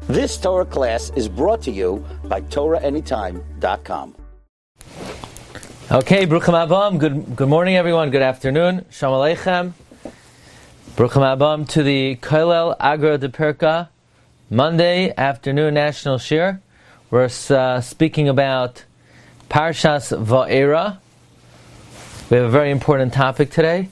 This Torah class is brought to you by TorahAnytime.com. Okay, Bruchim Abam. Good morning, everyone. Good afternoon. Shalom Aleichem. Bruchim Abam to the Kollel Agra de Perka Monday afternoon National Shir. We're speaking about Parshas Va'era. We have a very important topic today.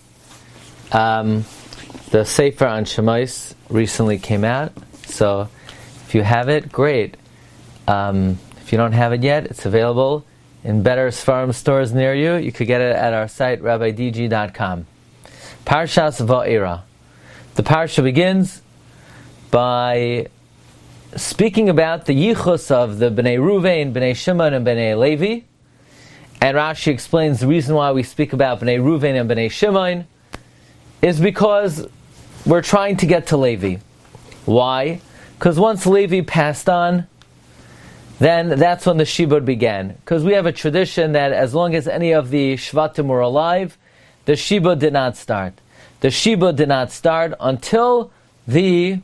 The Sefer on Shemais recently came out, so if you have it, great. If you don't have it yet, it's available in better Sfarim stores near you. You could get it at our site, rabbidg.com. Parshas Va'era. The parsha begins by speaking about the yichus of the Bnei Ruvain, Bnei Shimon, and Bnei Levi. And Rashi explains the reason why we speak about Bnei Ruvain and Bnei Shimon is because we're trying to get to Levi. Why? Because once Levi passed on, then that's when the Shibud began. Because we have a tradition that as long as any of the Shvatim were alive, the Shibud did not start. The Shibud did not start until the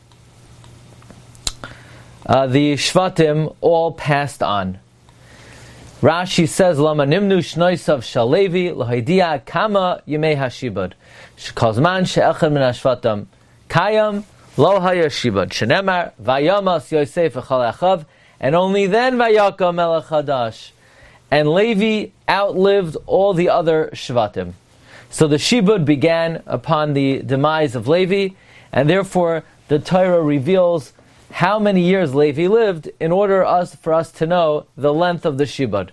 Shvatim all passed on. Rashi says, "Lama nimnu shnoisav shalevi lahaydia kama yemei hashibud shekalzman she'echad min hashvatim kayam lo haya shibud shenemar vayamas Yosef echal achav and only then vayakam melech hadash." And Levi outlived all the other shvatim. So the shibud began upon the demise of Levi, and therefore the Torah reveals how many years Levi lived in order for us to know the length of the shibud.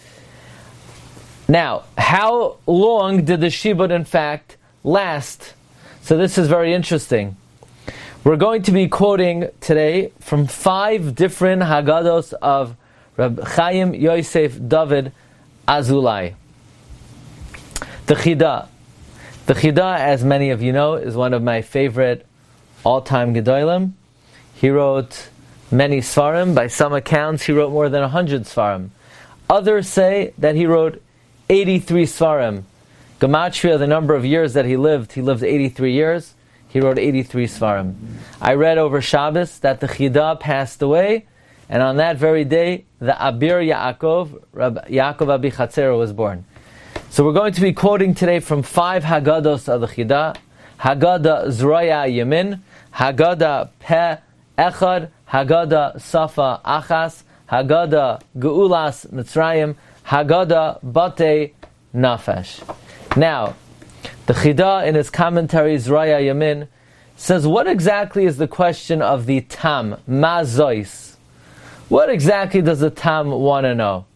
Now, how long did the shibud in fact last? So this is very interesting. We're going to be quoting today from 5 different Haggados of Reb Chaim Yosef David Azulai. The Chida. The Chida, as many of you know, is one of my favorite all-time Gedolim. He wrote many Sfarim. By some accounts, he wrote more than 100 Sfarim. Others say that he wrote 83 Sfarim. Gematria, the number of years that he lived 83 years. He wrote 83 Sfarim. I read over Shabbos that the Chida passed away, and on that very day, the Abir Yaakov, Rabbi Yaakov Abi Chatzera, was born. So we're going to be quoting today from 5 Haggados of the Chida. Haggadah Zroya Yamin, Haggadah Peh Echad, Haggadah Safa Achas, Haggadah Geulas Mitzrayim, Haggadah Bate Nafesh. Now, the Chida in his commentary Zroya Yamin says, what exactly is the question of the Tam, Mazois? What exactly does the Tam want to know?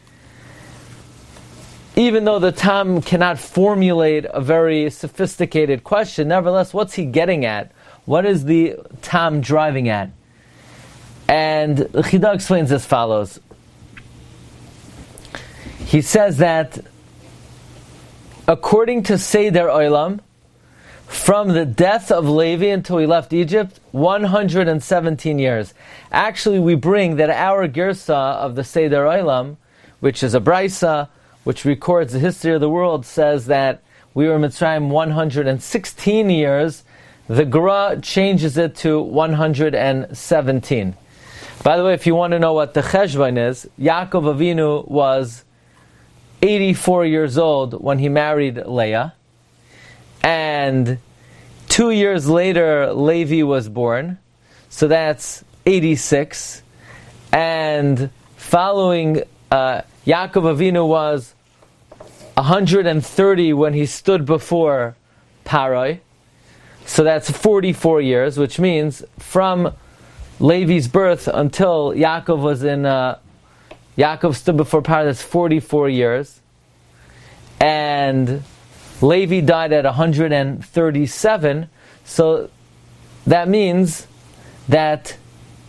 Even though the Tam cannot formulate a very sophisticated question, nevertheless, what's he getting at? What is the Tam driving at? And the Chida explains as follows. He says that according to Seder Olam, from the death of Levi until he left Egypt, 117 years. Actually, we bring that our Girsa of the Seder Olam, which is a Braisa, which records the history of the world, says that we were in Mitzrayim 116 years. The Gra changes it to 117. By the way, if you want to know what the Cheshvan is, Yaakov Avinu was 84 years old when he married Leah. And 2 years later, Levi was born. So that's 86. And following, Yaakov Avinu was 130 when he stood before Paroi. So that's 44 years, which means from Levi's birth until Yaakov was in, Yaakov stood before Paroi, that's 44 years. And Levi died at 137, so that means that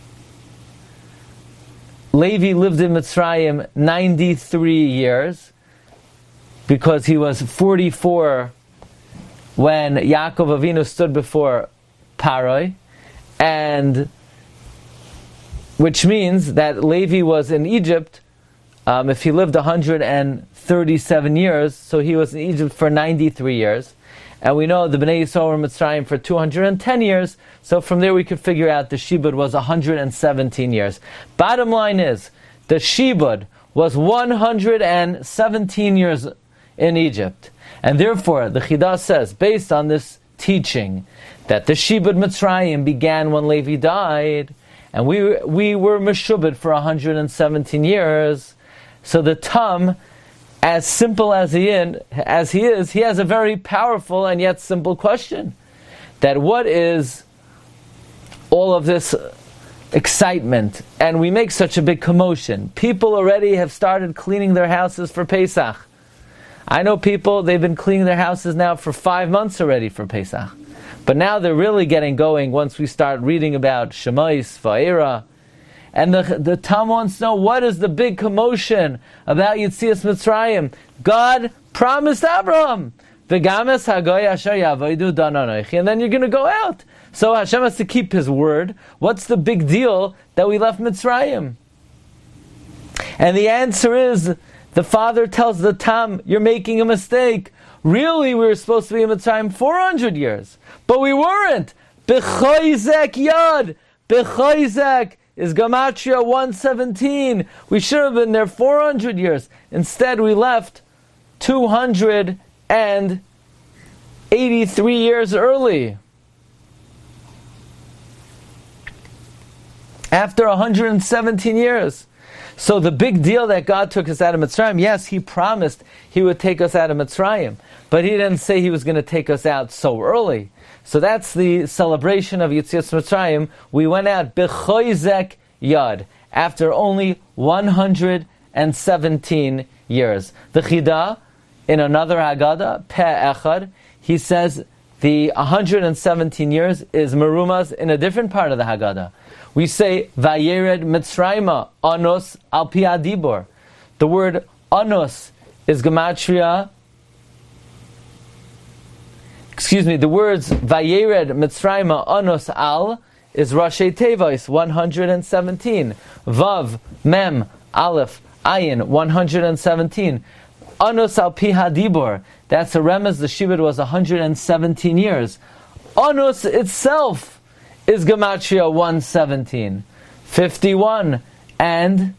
Levi lived in Mitzrayim 93 years, because he was 44 when Yaakov Avinu stood before Paroi, and which means that Levi was in Egypt, if he lived 137 years, so he was in Egypt for 93 years. And we know the Bnei Yisrael were in Mitzrayim for 210 years, so from there we could figure out the Shibud was 117 years. Bottom line is, the Shibud was 117 years in Egypt. And therefore, the Chidah says, based on this teaching, that the Shibud Mitzrayim began when Levi died, and we were Meshubed for 117 years. So the Tam, as simple as he is, he has a very powerful and yet simple question. That what is all of this excitement? And we make such a big commotion. People already have started cleaning their houses for Pesach. I know people, they've been cleaning their houses now for 5 months already for Pesach. But now they're really getting going once we start reading about Shemais, Va'era. And the Tam wants to know, what is the big commotion about Yetzias Mitzrayim? God promised Abraham, V'games hagoy asher yavodu dan anochi, and then you're going to go out. So Hashem has to keep His word. What's the big deal that we left Mitzrayim? And the answer is, the father tells the Tam, you're making a mistake. Really, we were supposed to be in Mitzrayim 400 years. But we weren't. B'choizek yad. B'choizek is Gematria 117. We should have been there 400 years. Instead, we left 283 years early. After 117 years. So the big deal that God took us out of Mitzrayim, yes, He promised He would take us out of Mitzrayim, but He didn't say He was going to take us out so early. So that's the celebration of Yetzias Mitzrayim. We went out b'choizek yad, after only 117 years. The Chidah, in another Haggadah, Peh Echad, he says the 117 years is Merumas in a different part of the Haggadah. We say, Vayered Mitzrayma, Anos al pi adibor. The word Anos is Gematria. The words Vayered Mitzrayma, Anos al is Rashi Tevos, 117. Vav, Mem, Aleph, Ayin, 117. Anos al pi hadibor. That's a remez, the Shibud was 117 years. Anos itself is Gematria 117, 51, and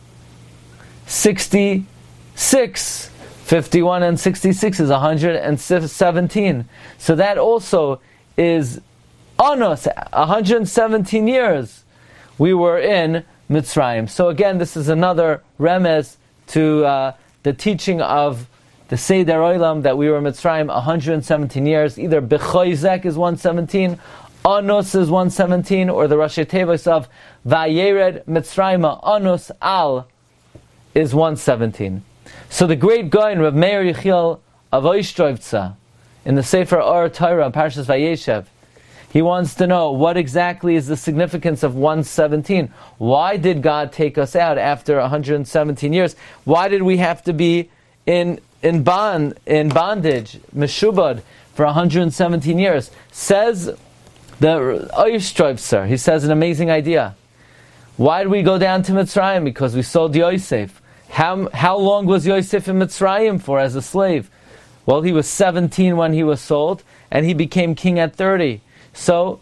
66. 51 and 66 is 117. So that also is Anos, 117 years we were in Mitzrayim. So again, this is another remez to the teaching of the Seder Olam, that we were in Mitzrayim 117 years. Either B'choizek is 117, Anos is 117, or the Rashi Tevos of Vayered Mitzrayma Anos Al is 117. So the great Gaon Rav Meir Yechiel of Oishtroivtza, in the Sefer Or Torah, Parshas Vayeshev, he wants to know what exactly is the significance of 117. Why did God take us out after 117 years? Why did we have to be in bondage, Meshubad, for 117 years? Says the Oishtroivtzer, he says an amazing idea. Why did we go down to Mitzrayim? Because we sold Yosef. How long was Yosef in Mitzrayim for as a slave? Well, he was 17 when he was sold, and he became king at 30. So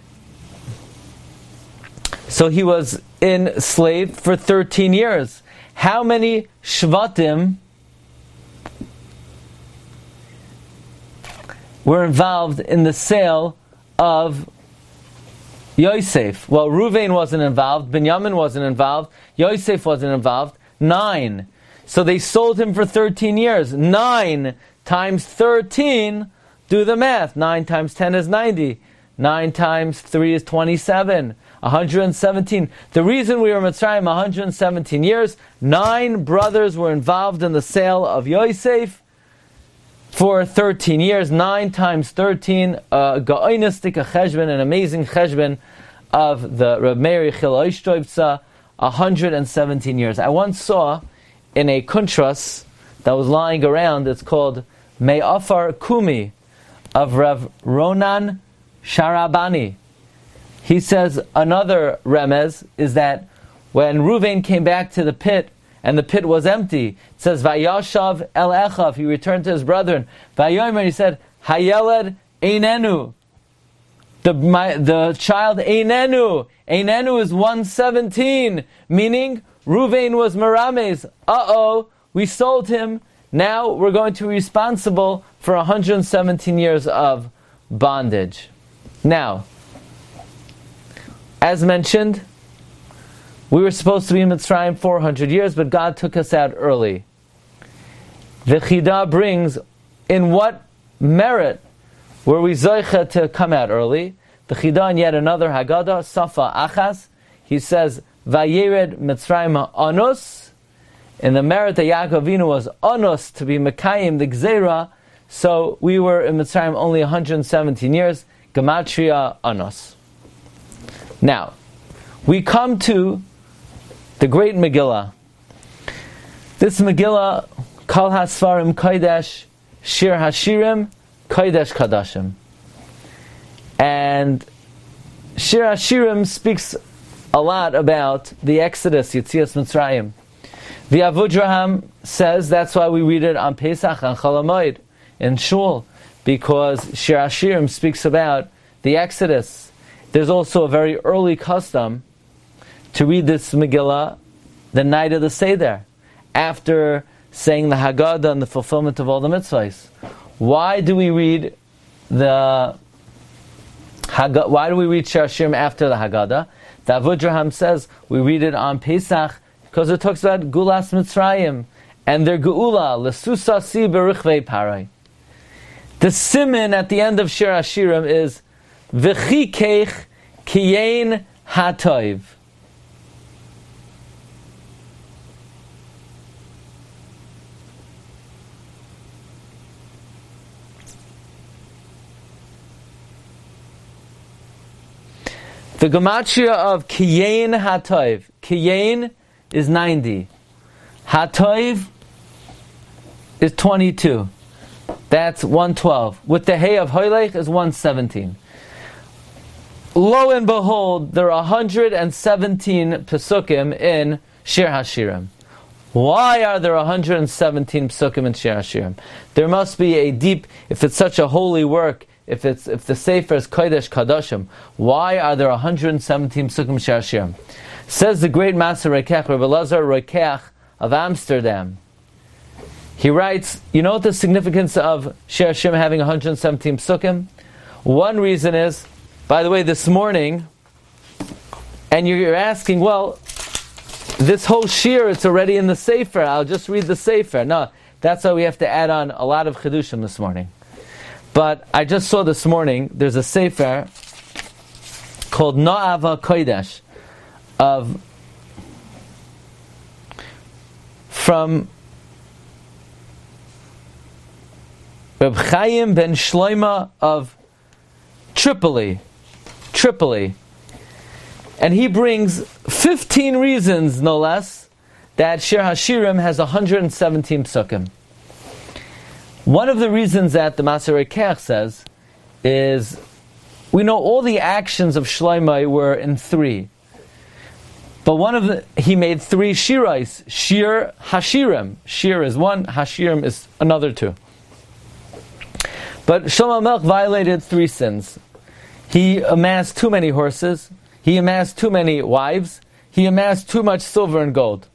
he was enslaved for 13 years. How many Shvatim were involved in the sale of Yosef? Well, Ruvain wasn't involved, Binyamin wasn't involved, Yosef wasn't involved. 9. So they sold him for 13 years. 9 times 13, do the math. 9 times 10 is 90. 9 times 3 is 27. 117. The reason we were in Mitzrayim 117 years, 9 brothers were involved in the sale of Yosef for 13 years. 9 times 13, ga'oinistic a cheshbon, an amazing cheshbon of the Reb Meir Yechiel Oishtroivtza, 117 years. I once saw in a kuntras that was lying around, it's called Me'afar Kumi, of Rav Ronan Sharabani. He says another remez is that when Ruvain came back to the pit, and the pit was empty, it says Vayashav el Echav, he returned to his brethren. Vayomer, he said, Hayeled Einenu. The child Einenu. Einenu is 117, meaning Ruvain was Merames. We sold him. Now we're going to be responsible for 117 years of bondage. Now, as mentioned, we were supposed to be in Mitzrayim 400 years, but God took us out early. The Chida brings, in what merit were we zoicha to come out early? The Chida in yet another Haggadah, Safa Achas, he says, Vayered Mitzrayim Anus, in the merit that Yaakov Avinu was Anus to be Mekayim the Gzeira, so we were in Mitzrayim only 117 years, Gematria Anus. Now, we come to the great Megillah. This Megillah, Kol HaSfarim Kodesh, Shir HaShirim, Kodesh Kadashim. And Shir HaShirim speaks a lot about the Exodus, Yetzias Mitzrayim. The Avudraham says that's why we read it on Pesach and Chol HaMoed in Shul, because Shir HaShirim speaks about the Exodus. There's also a very early custom to read this Megillah the night of the Seder, after saying the Haggadah and the fulfillment of all the mitzvahs. Why do we read Shir HaShirim after the Haggadah? The Avudraham says we read it on Pesach because it talks about Gulas Mitzrayim and their Geula, Lesusa Si Berichvei Parai. The siman at the end of Shir HaShirim is V'chikeich Kiyein HaToiv. The gematria of Kiyein HaToiv. Kiyein is 90. HaToiv is 22. That's 112. With the Hey of Hoylech is 117. Lo and behold, there are 117 Pesukim in Shir HaShirim. Why are there 117 Pesukim in Shir HaShirim? There must be a deep, if it's such a holy work, if the Sefer is Kodesh Kadashim, why are there 117 Pesukim Shir HaShirim? Says the great Master Rokeach, Rabbi Lazar Rokeach of Amsterdam. He writes, you know what the significance of Shir HaShirim having 117 Pesukim? One reason is, by the way, this morning, and you're asking, well, this whole Shir, it's already in the Sefer, I'll just read the Sefer. No, that's why we have to add on a lot of Chidushim this morning. But I just saw this morning, there's a Sefer called No'ava Kodesh, from Reb Chaim ben Shloima of Tripoli. And he brings 15 reasons, no less, that Shir HaShirim has 117 Pesukim. One of the reasons that the Maser Rokeach says is, we know all the actions of Shlomo were in 3. But he made 3 shirais. Shir HaShirim. Shir is 1, HaShirim is another 2. But Shlomo Melech violated 3 sins. He amassed too many horses, he amassed too many wives, he amassed too much silver and gold.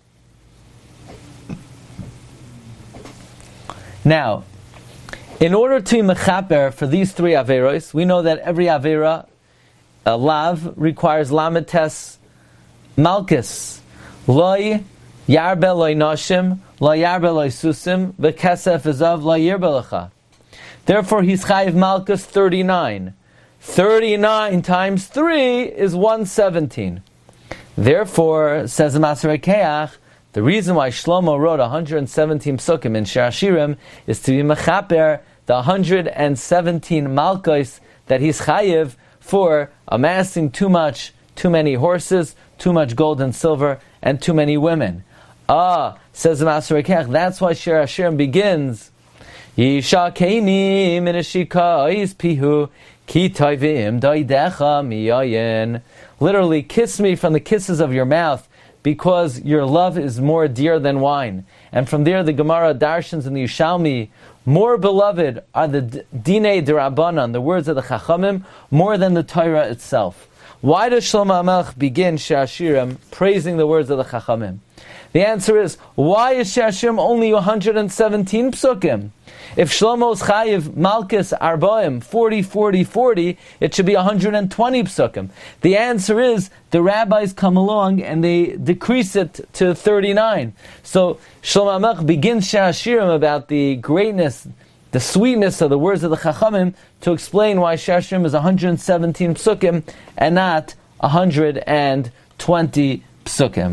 Now, in order to mechaper for these 3 averos, we know that every avera, a lav, requires lamites malchus. Loi yarbe loi noshim, loi yarbe loi susim, v'kesef ezav loi yirbelecha. Therefore, he's chayiv malchus 39. 39 times 3 is 117. Therefore, says the Maser Rokeach, the reason why Shlomo wrote 117 Pesukim in Shir HaShirim is to be mechaper the 117 malchus that he's chayiv for amassing too many horses, too much gold and silver, and too many women. Says the Maser Rokeach, that's why Shir HaShirim begins, Yisha keini minashika is pihu ki toivim doidecha miyayin. Literally, kiss me from the kisses of your mouth, because your love is more dear than wine. And from there the Gemara darshans in the Yushalmi, more beloved are the Dinei D'Rabbanan, the words of the Chachamim, more than the Torah itself. Why does Shlomo HaMelech begin Shir Hashirim praising the words of the Chachamim? The answer is, why is Shir Hashirim only 117 psukim? If Shlomo's Chayiv Malchus Arbaim 40, it should be 120 psukim. The answer is, the rabbis come along and they decrease it to 39. So Shlomo HaMelech begins Shir Hashirim about the greatness, the sweetness of the words of the Chachamim to explain why Shir Hashirim is 117 psukim and not 120 psukim.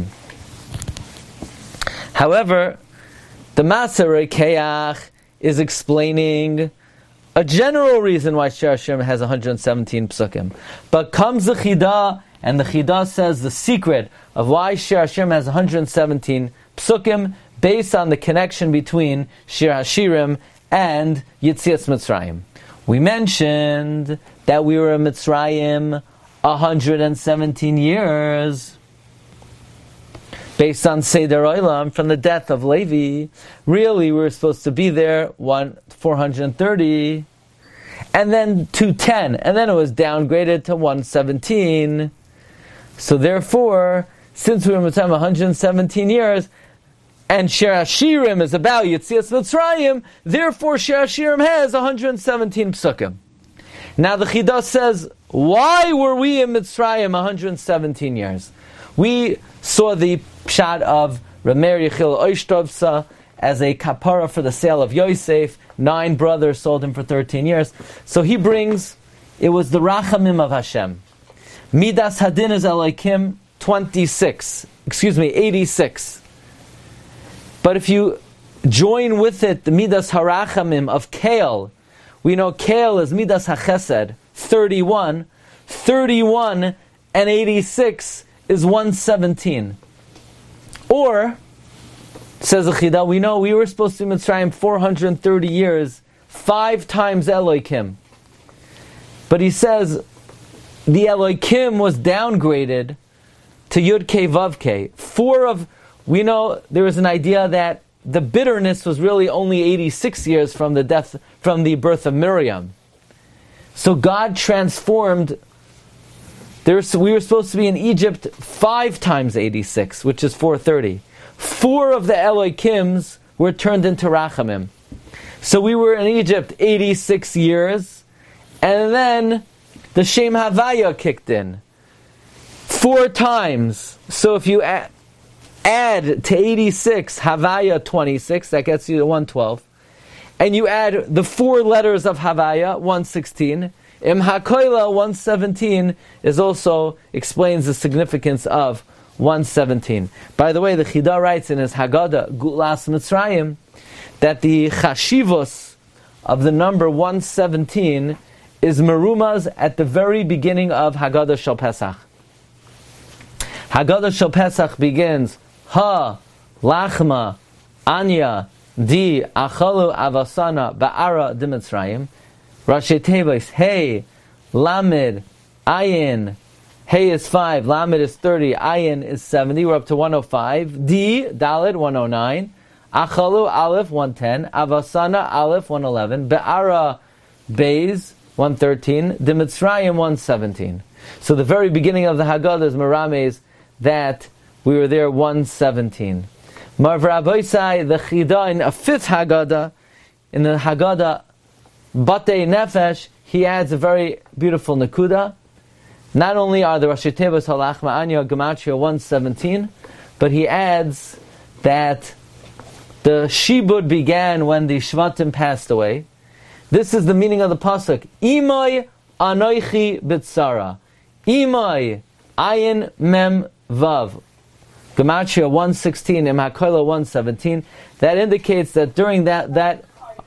However, the Maser Keach is explaining a general reason why Shir Hashirim has 117 psukim. But comes the Chidah, and the Chidah says the secret of why Shir Hashirim has 117 psukim based on the connection between Shir Hashirim and Yitzias Mitzrayim. We mentioned that we were in Mitzrayim 117 years. Based on Seder Olam, from the death of Levi, really we were supposed to be there 430, and then 210, and then it was downgraded to 117. So therefore, since we were in Mitzrayim 117 years, and Shir Hashirim is about Yitzias Mitzrayim, therefore Shir Hashirim has 117 psukim. Now the Chidah says, why were we in Mitzrayim 117 years? We saw the pshat of Rameir Yechil Oishtovsa as a kapara for the sale of Yosef. 9 brothers sold him for 13 years. So he brings, it was the Rachamim of Hashem. Midas Hadin is Elohim 86. But if you join with it the Midas Harachamim of Kael, we know Kael is Midas HaChesed 31 and 86 is 117. Or, says the Chidah, we know we were supposed to be in Mitzrayim 430 years, 5 times Elohim. But he says, the Elohim was downgraded to Yud Kei Vav Kei. We know there was an idea that the bitterness was really only 86 years from the birth of Miriam. So God transformed. We were supposed to be in Egypt 5 times 86, which is 430. 4 of the Elohims were turned into Rachamim. So we were in Egypt 86 years, and then the Shem Havaya kicked in 4 times. So if you add to 86 Havaya 26, that gets you to 112, and you add the 4 letters of Havaya 116. Im HaKoila 117 also explains the significance of 117. By the way, the Chidah writes in his Haggadah Gulas Mitzrayim that the chashivos of the number 117 is merumaz at the very beginning of Haggadah Shel Pesach. Haggadah Shel Pesach begins Ha Lachma Anya Di Achalu Avasana Ba'ara Di Mitzrayim. Rashi Tevis, Hey, Lamed, Ayin. Hey is 5, Lamed is 30, Ayin is 70, we're up to 105. D, Daled, 109. Achalu, Aleph, 110. Avasana, Aleph, 111. Be'ara, Beis, 113. Di Mitzrayim, 117. So the very beginning of the Haggadah is Merames that we were there 117. Marv Rabbeisai, the Chidah in a 5th Haggadah, in the Haggadah Batei Nefesh, he adds a very beautiful Nakuda. Not only are the Rashi Tevos Halachma Anya Gematria 117, but he adds that the Shibud began when the Shvatim passed away. This is the meaning of the pasuk. Imai Anoichi Bitsara. Imai Ayin Mem Vav. Gematria 116, Im HaKoila 117. That indicates that during that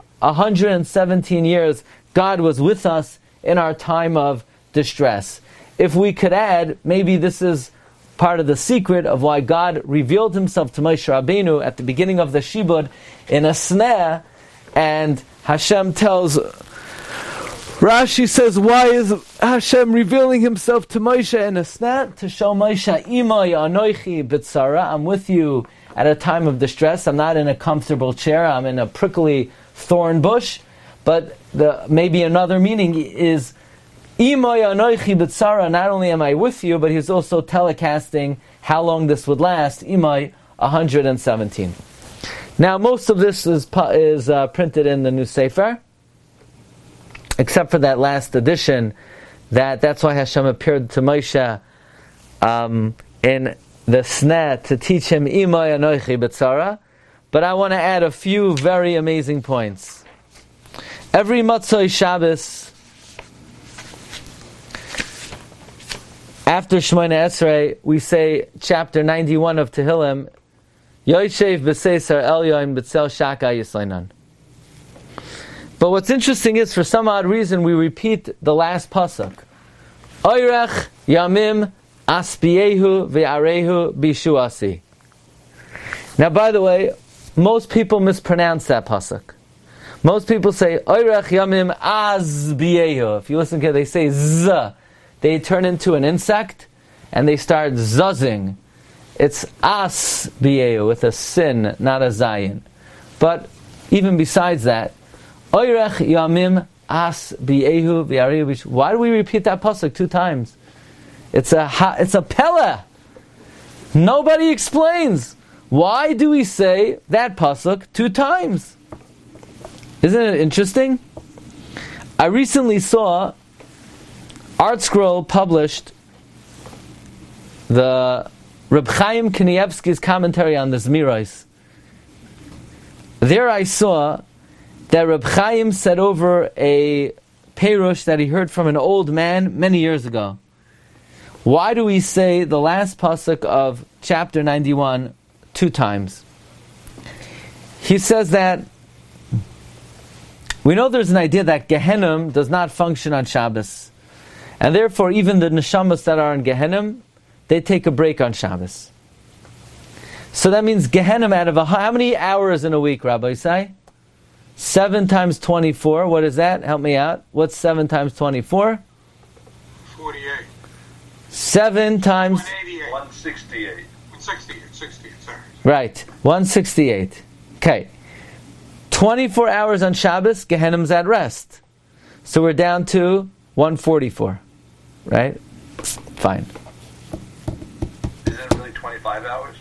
117 years, God was with us in our time of distress. If we could add, maybe this is part of the secret of why God revealed himself to Moshe Rabbeinu at the beginning of the Shibud in a sneh, and Hashem tells Rashi says, why is Hashem revealing himself to Moshe in a snat? To show Moshe, Imay anoichi b'tzara, I'm with you at a time of distress. I'm not in a comfortable chair, I'm in a prickly thorn bush. But maybe another meaning is, Imay anoichi b'tzara, not only am I with you, but he's also telecasting how long this would last, Imay 117. Now most of this is printed in the New Sefer, except for that last edition. That's why Hashem appeared to Moshe in the sneh to teach him Imay anoichi b'tzara. But I want to add a few very amazing points. Every Matzoi Shabbos, after Shemona Esrei, we say chapter 91 of Tehillim, Yoshev b'seisar elyon b'tzel shaka yislainan. But what's interesting is, for some odd reason, we repeat the last pasuk. Oirech yamim aspiehu ve'arehu bishuasi. Now, by the way, most people mispronounce that pasuk. Most people say Oirech yamim azbiehu. If you listen to it, they say z. They turn into an insect and they start zuzzing. It's asbiehu with a sin, not a zayin. But even besides that, Oirech yamim asbiehu ve'arehu bishuasi. Why do we repeat that pasuk 2 times? It's a pella. Nobody explains. Why do we say that pasuk 2 times? Isn't it interesting? I recently saw Art Scroll published the Reb Chaim Kanievsky's commentary on the Zmiros. There I saw that Reb Chaim said over a perush that he heard from an old man many years ago. Why do we say the last pasuk of chapter 91 2 times? He says that we know there's an idea that Gehenna does not function on Shabbos, and therefore even the neshamas that are in Gehenna, they take a break on Shabbos. So that means Gehenna, out of how many hours in a week, Rabbi Isai? 7 times 24. What is that? Help me out. What's 7 times 24? 48. 7 times 168. 168, sorry. Right, 168. Okay. 24 hours on Shabbos, Gehenna's at rest. So we're down to 144. Right? Fine. Is it really 25 hours?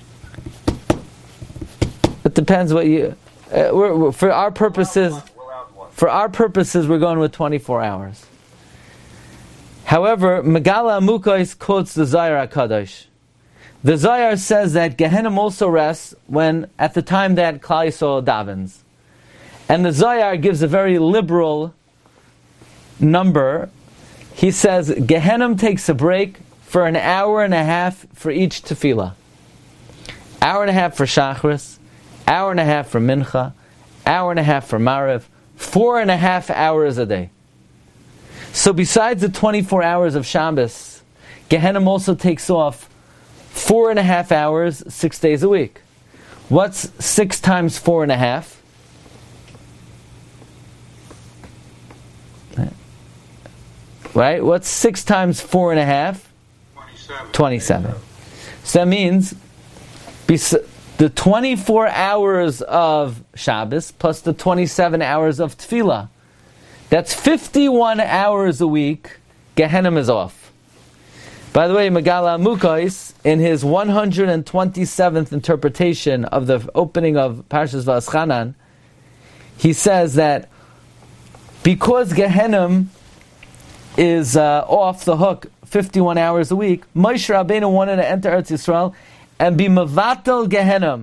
It depends what you... for our purposes, we're going with 24 hours. However, Megala Amukos quotes the Zohar HaKadosh. The Zohar says that Gehenna also rests when, at the time that Klal Yisrael davens. And the Zohar gives a very liberal number. He says Gehenna takes a break for an hour and a half for each tefillah. Hour and a half for Shachris, hour and a half for Mincha, hour and a half for Mariv, 4.5 hours a day. So besides the 24 hours of Shabbos, Gehenna also takes off 4.5 hours, 6 days a week. What's 6 times 4.5? Right? What's 6 times 4.5? 27. So that means the 24 hours of Shabbos plus the 27 hours of Tefillah. That's 51 hours a week. Gehenna is off. By the way, Megala Amukos, in his 127th interpretation of the opening of Parshas Va'aschanan, he says that because Gehenna is off the hook 51 hours a week, Moshe Rabbeinu wanted to enter Eretz Yisrael and be mevatel Gehenna.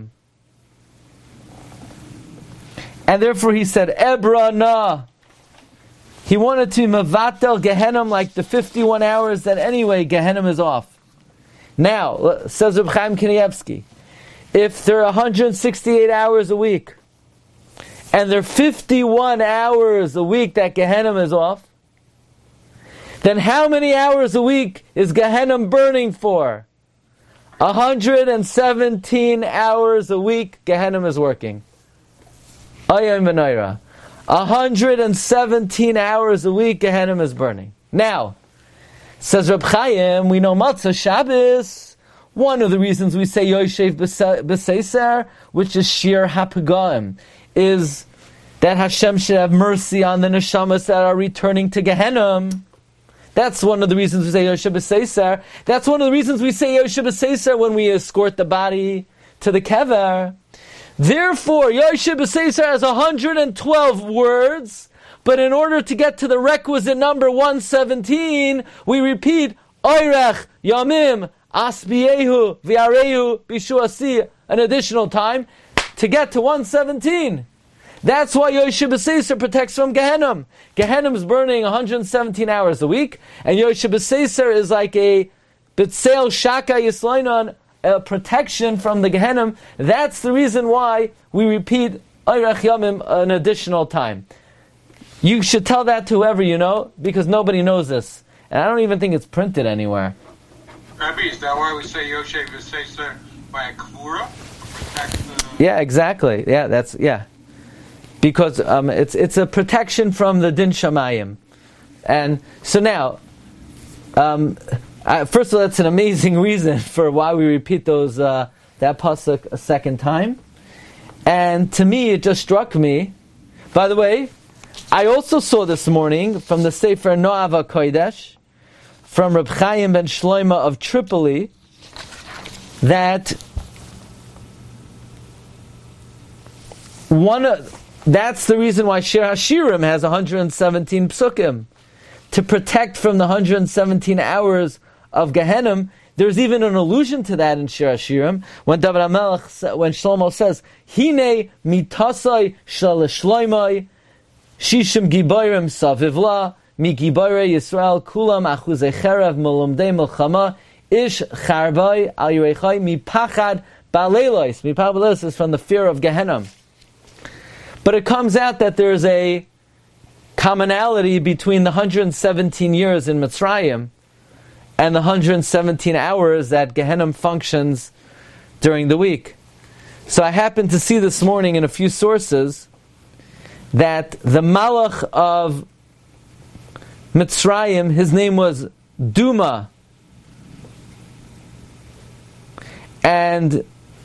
And therefore he said, Ebra na. He wanted to mevatel Gehenna like the 51 hours that anyway Gehenna is off. Now, says Reb Chaim Kanievsky, if there are 168 hours a week, and there are 51 hours a week that Gehenna is off, then how many hours a week is Gehenna burning for? 117 hours a week Gehenna is working. Ayam v'naira. 117 hours a week Gehenna is burning. Now, says Reb Chaim, we know Matzah Shabbos. One of the reasons we say Yoshev B'Seiser, which is Shir HaPagaim, is that Hashem should have mercy on the neshamas that are returning to Gehenna. That's one of the reasons we say Yoshev B'Seiser. That's one of the reasons we say Yoshev B'Seiser when we escort the body to the kever. Therefore, Yoshev B'Seiser has 112 words, but in order to get to the requisite number 117, we repeat Oirech, Yamim, Asbiehu, V'arehu, Bishuasi, an additional time, to get to 117. That's why Yoshev B'Seiser protects from Gehenna. Gehenna is burning 117 hours a week, and Yoshev B'Seiser is like a B'Tseil Shaka Yisleinon, a protection from the Gehenna. That's the reason why we repeat Oirech Yamim an additional time. You should tell that to whoever you know, because nobody knows this. And I don't even think it's printed anywhere. Rabbi, is that why we say Yoshev B'Seiser by a Kvura? Yeah, exactly. Yeah. Because it's a protection from the Din Shamayim. And so now, first of all, that's an amazing reason for why we repeat those that pasuk a second time. And to me, it just struck me. By the way, I also saw this morning from the Sefer Noava Kodesh, from Reb Chaim ben Shloima of Tripoli, that that's the reason why Shir HaShirim has 117 psukim, to protect from the 117 hours of Gehenna. There's even an allusion to that in Shir HaShirim, when David HaMelech, when Shlomo says, Hine mitasai shel Shloimai, Shishim Gibayrim Savivla, Mi Gibayre Yisrael, Kulam Achuzei Cherev, Melumdei Melchama, Ish Charbay, Al Yerechai, Mi Pachad Baleilois. Mi Pachad Baleilois is from the fear of Gehenna. But it comes out that there's a commonality between the 117 years in Mitzrayim and the 117 hours that Gehenna functions during the week. So I happened to see this morning in a few sources that the Malach of Mitzrayim, his name was Duma. And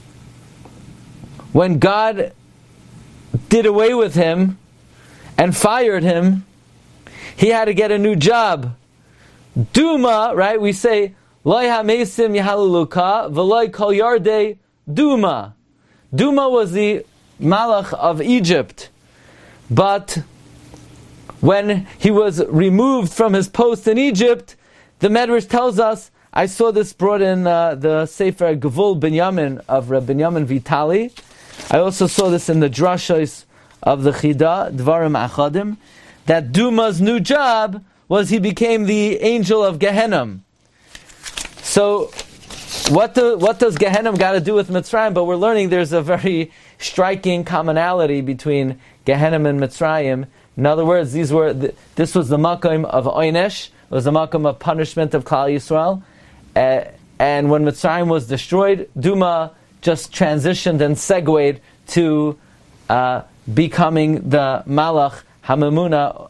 when God did away with him and fired him, he had to get a new job. Duma, right? We say, Loi ha-mesim yahaluluka, v'loi kol yardei Duma. Duma was the Malach of Egypt. But when he was removed from his post in Egypt, the Medrash tells us, I saw this brought in the Sefer Gevul Binyamin of Reb Binyamin Vitali. I also saw this in the Drashos of the Chida, Dvarim Achadim, that Duma's new job was he became the angel of Gehenna. So, what does Gehenna got to do with Mitzrayim? But we're learning there's a very striking commonality between Gehenna and Mitzrayim. In other words, this was the makom of Oynesh, it was the makom of punishment of Klal Yisrael. And when Mitzrayim was destroyed, Duma just transitioned and segued to becoming the Malach Hamamuna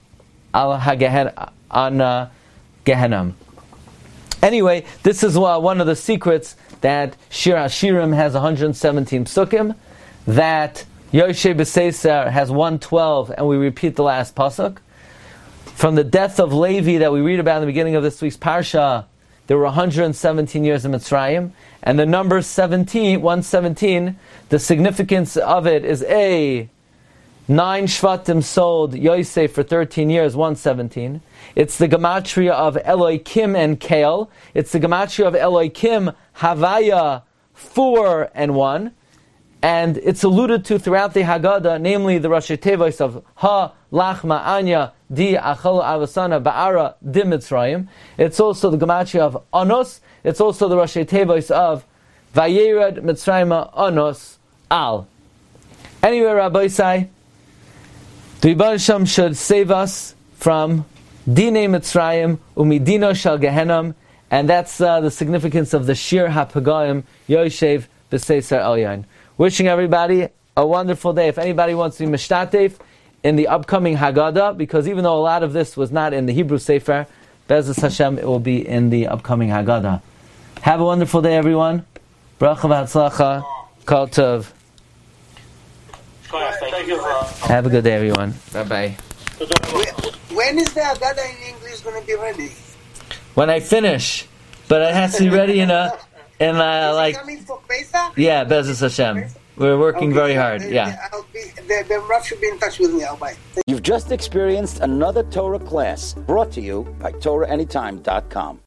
on Gehenna. Anyway, this is one of the secrets that Shir HaShirim has 117 psukim, that Yoshev B'Seiser has 112, and we repeat the last pasuk. From the death of Levi that we read about in the beginning of this week's Parsha, there were 117 years in Mitzrayim, and the number 117, the significance of it is 9 Shvatim sold Yosef for 13 years, 117. It's the gematria of Elohim and Kael. It's the gematria of Elohim, Havaya, 4 and 1. And it's alluded to throughout the Haggadah, namely the Rashi Tevos of Ha, Lachma, Anya, Di, Achal, Avasana, Ba'ara, Di Mitzrayim. It's also the gematria of Anos. It's also the Rashi Tevos of Vayered Mitzrayim Anos Al. Anyway, Rabbi Isai, the Rebbe Shem should save us from Dinei Mitzrayim Umidino Shal Gehenna, and that's the significance of the Shir HaPagayim Yoshev B'Seiser Elyon. Wishing everybody a wonderful day. If anybody wants to be Mishtatef in the upcoming Haggadah, because even though a lot of this was not in the Hebrew Sefer, Be'ezus Hashem, it will be in the upcoming Haggadah. Have a wonderful day, everyone. Bracha v'hatzlacha. Kol tov. Thank you. Have a good day, everyone. Bye-bye. When is the Haggadah in English going to be ready? When I finish. But it has to be ready in like... coming for Pesach? Yeah, Be'ezus Hashem. We're working very hard, yeah. The Rav should be in touch with me. I'll buy. You've just experienced another Torah class brought to you by TorahAnytime.com.